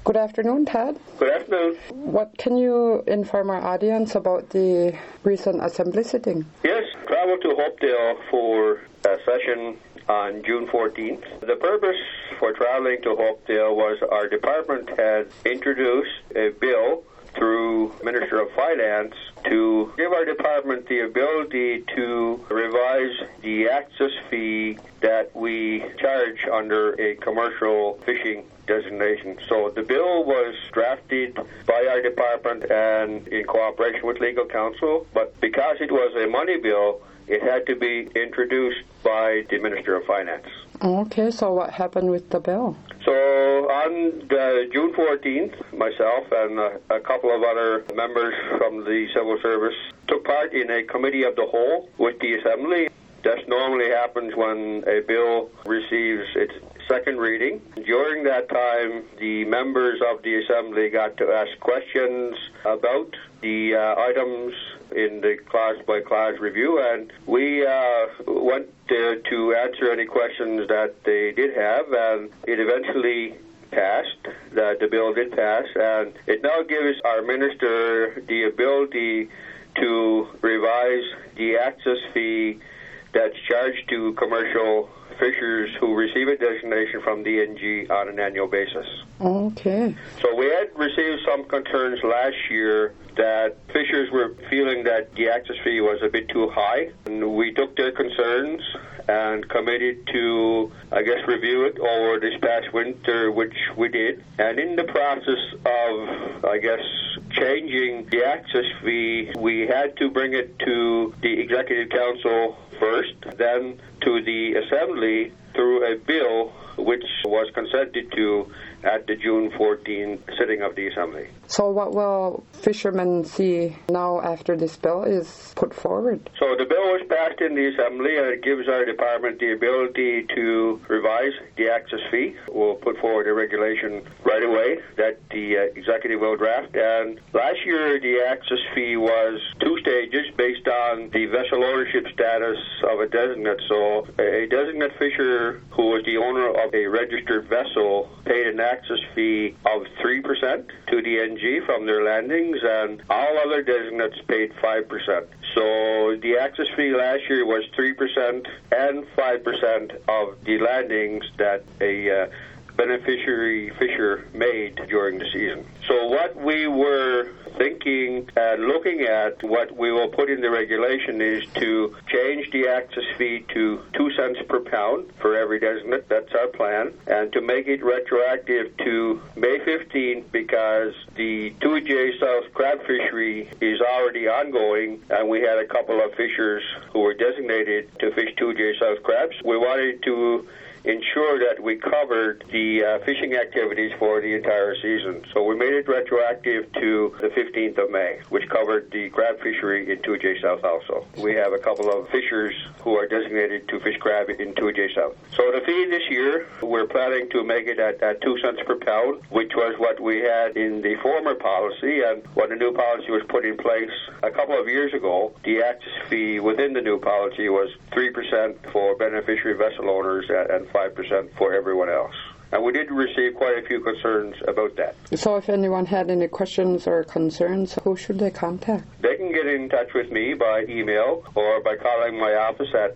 Good afternoon, Tad. Good afternoon. What can you inform our audience about the recent assembly sitting? Yes, traveled to Hopedale for a session on June 14th. The purpose for traveling to Hopedale was our department had introduced a bill through Minister of Finance to give our department the ability to revise the access fee that we charge under a commercial fishing designation. So the bill was drafted by our department and in cooperation with legal counsel, but because it was a money bill, it had to be introduced by the Minister of Finance. Okay, so what happened with the bill? So on June 14th, myself and a couple of other members from the civil service took part in a committee of the whole with the Assembly. That normally happens when a bill receives its second reading. During that time, the members of the Assembly got to ask questions about the items in the class-by-class review, and we went to answer any questions that they did have, and it eventually passed. The bill did pass, and it now gives our minister the ability to revise the access fee that's charged to commercial fishers who receive a designation from DNG on an annual basis. Okay. So we had received some concerns last year that fishers were feeling that the access fee was a bit too high. And we took their concerns and committed to, review it over this past winter, which we did. And in the process of, changing the access fee, we had to bring it to the Executive Council first, then to the Assembly through a bill which was consented to at the June 14 sitting of the Assembly. So what will fishermen see now after this bill is put forward? So the bill was passed in the Assembly, and it gives our department the ability to revise the access fee. We'll put forward a regulation right away that the executive will draft. And last year, the access fee was 2 stages based on the vessel ownership status of a designate. So a designate fisher who was the owner of a registered vessel paid an access fee of 3% to the NG from their landings, and all other designates paid 5%. So the access fee last year was 3% and 5% of the landings that a beneficiary fisher made during the season. So what we were thinking and looking at, what we will put in the regulation is to change the access fee to 2 cents per pound for every designate. That's our plan. And to make it retroactive to May 15th, because the 2J South crab fishery is already ongoing, and we had a couple of fishers who were designated to fish 2J South crabs. We wanted to ensure that we covered the fishing activities for the entire season. So we made it retroactive to the 15th of May, which covered the crab fishery in 2J South also. We have a couple of fishers who are designated to fish crab in 2J South. So the fee this year, we're planning to make it at 2 cents per pound, which was what we had in the former policy. And when the new policy was put in place a couple of years ago, the access fee within the new policy was 3% for beneficiary vessel owners and 5% for everyone else. And we did receive quite a few concerns about that. So if anyone had any questions or concerns, who should they contact? They can get in touch with me by email or by calling my office at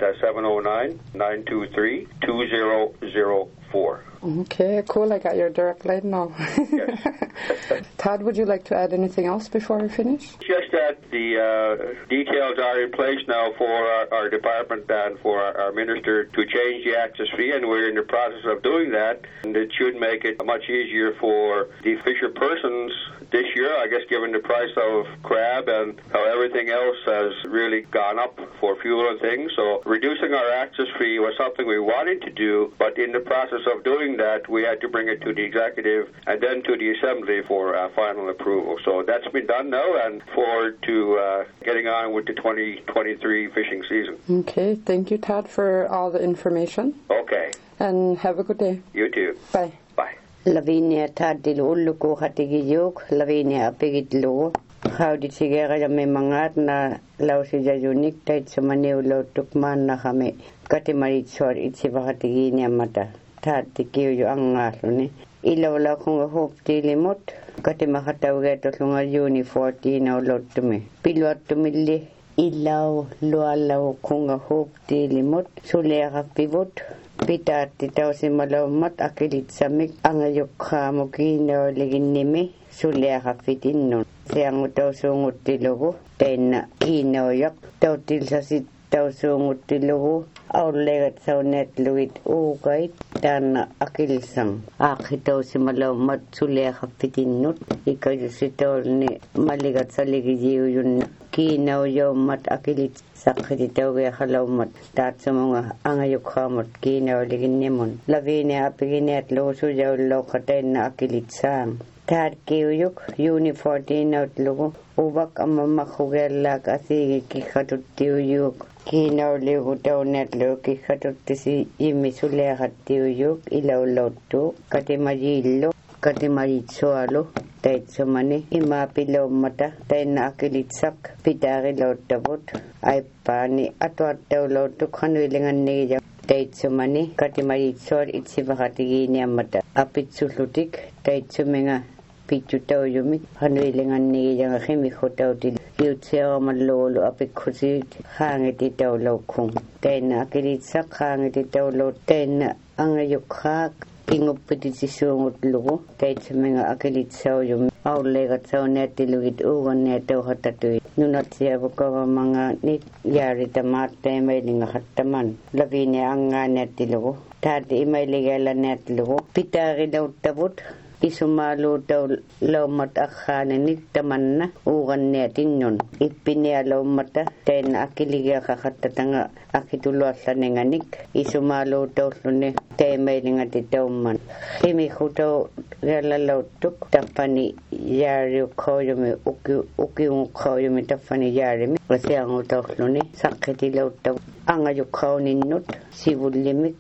709-923-2004. Okay, cool. I got your direct line now. Yes. Todd, would you like to add anything else before we finish? Just that the details are in place now for our department and for our minister to change the access fee, and we're in the process of doing that. And it should make it much easier for the fisher persons this year, given the price of crab and how everything else has really gone up for fuel and things. So reducing our access fee was something we wanted to do, but in the process of doing that, we had to bring it to the executive and then to the Assembly for final approval. So that's been done now, and forward to getting on with the 2023 fishing season. Okay, thank you, Todd, for all the information. Okay. And have a good day. You too. Bye. Bye. Lavinia Tadil Uluko Hatigiyok, Lavinia Pigitlo, how did she get a memangat na lausija unique tight so many lo tukman na hame, Katimarit sor itsiva Hatiginia mata, Tad the Kiyo Angalone. ilawla kunga hoptilimot katimakatawgetolunga uni 14 awlottumi piluattumilli ilaw lualaw kunga hoptilimot suleaqappivut pitaatti tausimalaumat akilitsamik angayukhaamukinaoliginnimi suleaqaffitinnun siangutausuunguttilugu tainna kiinaoyaq tautilsasit tausuunguttilugu aullegat saunetluit uugait taanna akilsang aakhitausimalaumat suleaqaffitinnut ikajusitolni maligat saligijiyuyunna kiinaoyaumat akilit saqqititaugeaqalaumat taatsumunga angayukhaamut kiinaoliginnimun lavine apigineat luusujaullauqatainna akilitsaang taarkiuyuk uni 14 outlugu uvak amamaqhugellaak asigi kikhatuttiuyuk kiinaoligu taunetlu kikhatuttisi yimisuleaqattiuyuk ilaullauttu katimayillu katimayitsualu taitsumani imapilaummata tainna akilitsak pitaarilauttavut aippaani atuattaulautuk hanuilingannigiya taitsumani katimayitsual itsivaqatigiiniammata apitsullutik taitsuminga pitutauyumik hanuilingannigiya khimikhutautil kiutsiaramalluulu apikhusiit haangititaulaukhung tainna akilitsak haangititaulu tainna angayukhaak kinguppitisuungutlugu taitsuminga akilitsauyum aullegat sauneattilugit uuganneatauhatatui nunatsiavukavamanga nit yaaritamaat taimailingahattaman lavine angaaniattilugu taati imailigalaneattilugu pitaarilauttavut isumaaluutau laumat akhaaninik tamanna uuganneatinnun ippinialaummata tainna akiligiaqaqattatanga akituluallanenganik isumaaluutaulluni taimailingatitaumman khimikhutau galalautuk tappani yaariuqhauyumi ukiunguqhauyumi taffani yaarimi wasiangutaulluni saqqitilauttu angayuqhauninnut sivullimik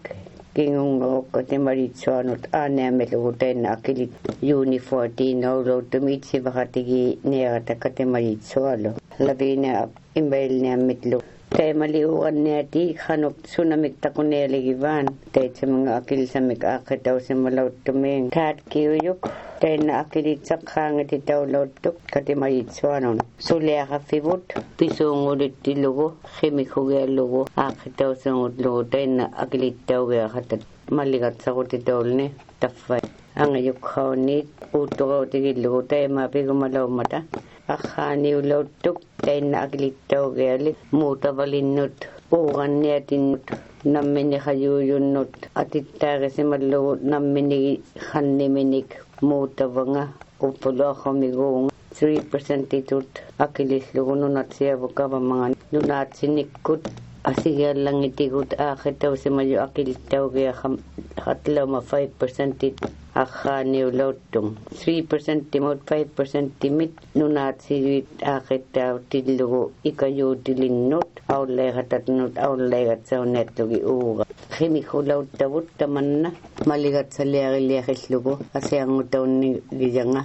kingungokkatimaritsuanut aaneamelugutain akilit uni 14 awlautumiitsivaqatigi neaqatakatimaritsualu lavine imbailniammitlu taimaliuanniati khanuk sunamiktakuneeligivaan taitsamanga akilsamik aaqitausimalauttuming taatkiuyuk tainna akilitsak haangititaulauttuk katimaritsuanun suleaqaffivut pisuungulittilugu khimikhugeallugu aaqitausunngutlugu tainna akilittaugeaqatat malligatsaqutitaulni taffai angayukhaunit uuttuqautigillugu taimapigumalaummata akhaaniulauttuk tainna akilittaugealik muutavalinnut uuganniatinnut nammini khayuyunnut atittaagisimallugu nammini khanniminik muutavanga uppuluaqhamiguunga 3% itut akilislugu nunatsiavukavamanga nunaatsinikkut asigiallangitigut aakhitausimayu akilittaugeaqam hatlama 5% it akhaaniulauttung 3% timut 5% timit nunaatsiguit aakhitautillugu ikayuutilinnut aulleeqatatnut aulleeqatsaunneatlugi uuga khimikhulauttavut tamanna maligatsaliaqiliaqillugu asiangutaunnigianga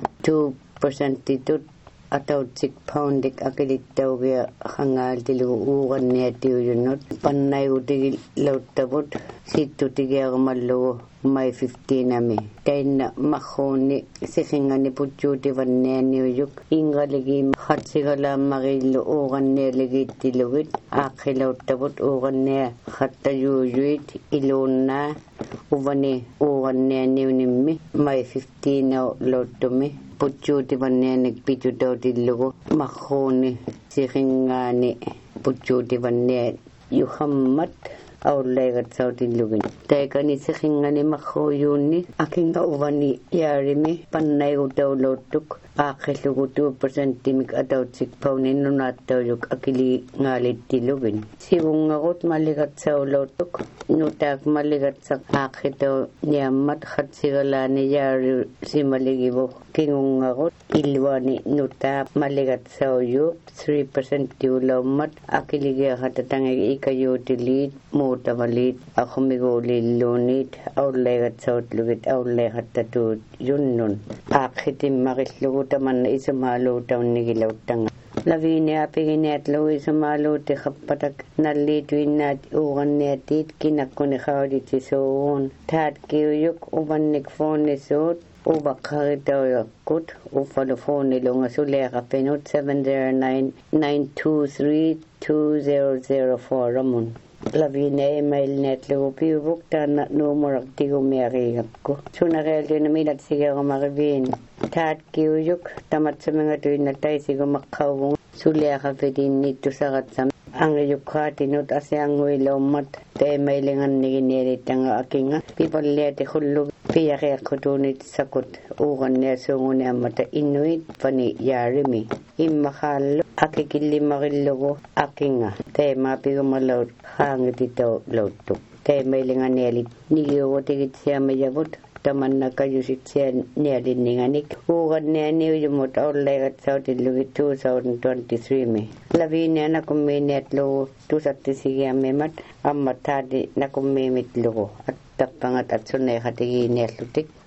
2% itut atautsik poundik akilittaugia khangaaltilugu uuganniatiuyunnut pannaigutigilauttavut sittutigiarumallugu mai 15 ami tainna maxhuuni sixingani puccuutivanneaniuyuk ingaligi khatsigalaammarillu uuganneeligittilugit aakhilauttavut uugannea khattayuuyuit iluunnaa uvani uuganneaniunimmi mai 15 lauttumi puccuutivanneanik pitutautillugu maxhuuni sixingaani puccuutivannea yuhammat aulleegatsautilugin taikani sixingani maxhuyuunni akinga uvani yaarimi pannaigutaulautuk aakhillugu 2% timik atautsik pauninnunaatauyuk akili ngaalittilugin sigungagut maligatsaulautuk nutaak maligatsak aakhitau niammat khatsigalaani yaari simaligivu kingungagut ilwani nutaap maligatsauyuk 3% tiulaummat akiligiaqatatangagi ikayuutiliit muutavaliit akhumiguulilluunit aulleegatsautlugit aulleeqattatuut yunnun aakhitimmarillugu tamanna isumaaluutaunnigilautanga Lavinia piginet Louis Malu te kapatak nalituinat ugannetit kinakuni kauditi soon. Tad kiuyuk ubannik phone suit ubakharitoyakut ufalofone longa suleka penut 709-923-2004 Ramon. Lavinia email net lugu piubuk tan numorak tigu mearigapko. Sunarel na milat sigaro marivin. Tad kiuyuk tamat sa mga tuinatay sigo makawung suleka pedin nito sarat sa ang yukhatinut asyang wilomat te mailingan niginerit ang akinga pipalete khullu piyake khutunit sakut ugan ne sungun amata inuit pani yarimi immakhal akikilli magillugo akinga te mapigumalaut hangitito lautu te mailingan nelit nigiwo tigit siya mayabut taman na kayusit siya niyalinninganik. Ugan niya niyumot aulegat sa utilugit 2023 me. Lavinia na kuminet lo tusatisigia memat amatadi na kumimit lo at tapangat at sunay katigi netlutik.